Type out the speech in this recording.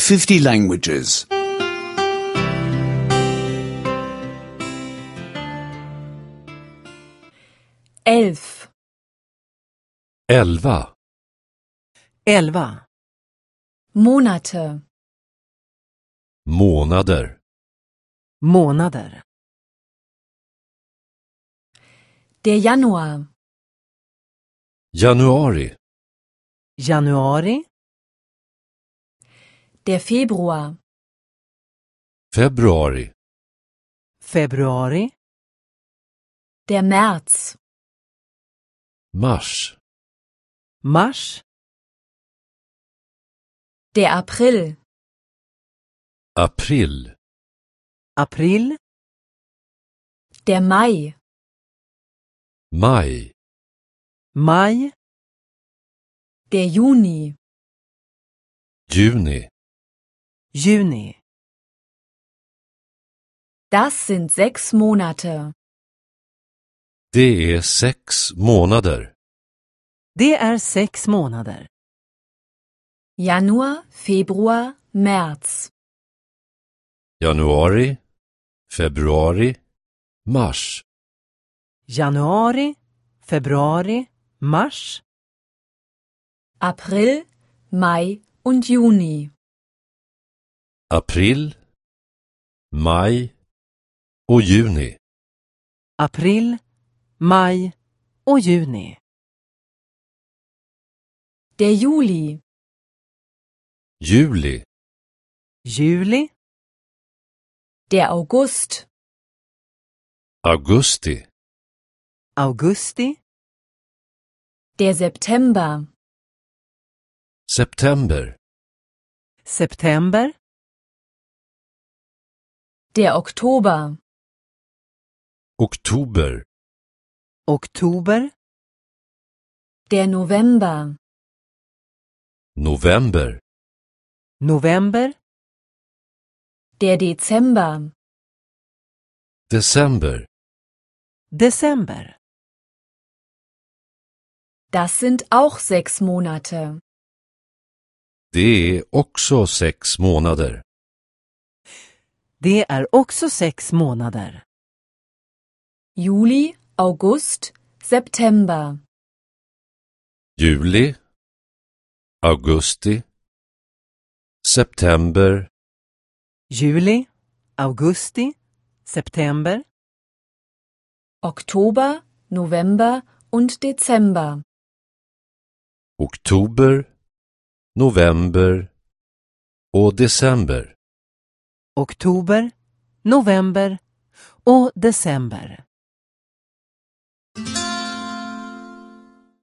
50 languages. 11. 11. 11. Monate. Månader. Månader. Der Januar. Januari. Januari. Der Februar. Februari. Februari. Der März. Mars. Mars. Der April. April. April. Der Mai. Maj. Maj. Der Juni. Juni. Juni. Das sind 6 Monate. Det är 6 månader. Det är 6 månader. Januar, Februar, März. Januari. Februari. Mars. Januari. Februari. Mars. April, Mai und Juni. April. Maj. Och juni. April. Maj och juni. Der Juli. Juli. Juli. Der August. Augusti. Augusti. Der September. September. September. Der Oktober. Oktober. Oktober. Der November. November. November. Der Dezember. December. December. Das sind auch 6 Monate. Det är också 6 månader. Det är också 6 månader. Juli, August, September. Juli. Augusti. September. Juli. Augusti. September. Oktober, November und Dezember. Oktober. November. Och december. Oktober. November och december.